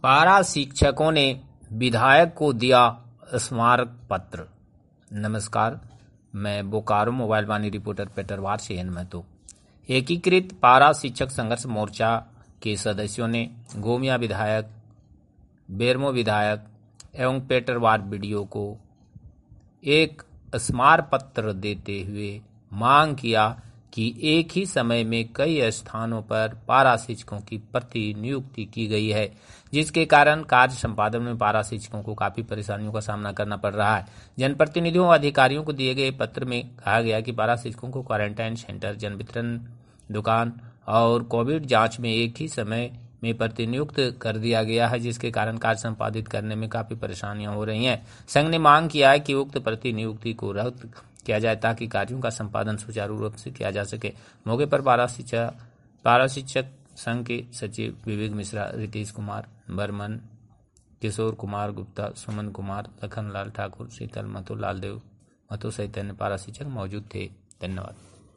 पारा शिक्षकों ने विधायक को दिया स्मारक पत्र। नमस्कार, मैं बोकारो मोबाइल वाणी रिपोर्टर पेटरवार से एन महतो। एकीकृत पारा शिक्षक संघर्ष मोर्चा के सदस्यों ने गोमिया विधायक, बेरमो विधायक एवं पेटरवार बीडीओ को एक स्मारक पत्र देते हुए मांग किया कि एक ही समय में कई स्थानों पर पारा शिक्षकों की प्रतिनियुक्ति की गई है, जिसके कारण कार्य संपादन में पारा शिक्षकों को काफी परेशानियों का सामना करना पड़ रहा है। जनप्रतिनिधियों व अधिकारियों को दिए गए पत्र में कहा गया कि पारा शिक्षकों को क्वारंटाइन सेंटर, जन वितरण दुकान और कोविड जांच में एक ही समय में प्रतिनियुक्त कर दिया गया है, जिसके कारण कार्य संपादित करने में काफी परेशानियां हो रही हैं। संघ ने मांग किया है कि उक्त प्रतिनियुक्ति को रद्द किया जाए ताकि कार्यों का संपादन सुचारू रूप से किया जा सके। मौके पर पारा शिक्षक संघ के सचिव विवेक मिश्रा, रितेश कुमार बर्मन, किशोर कुमार गुप्ता, सुमन कुमार, लखन लाल ठाकुर, शीतल महतो, लालदेव महतो सहित अन्य पारा शिक्षक मौजूद थे। धन्यवाद।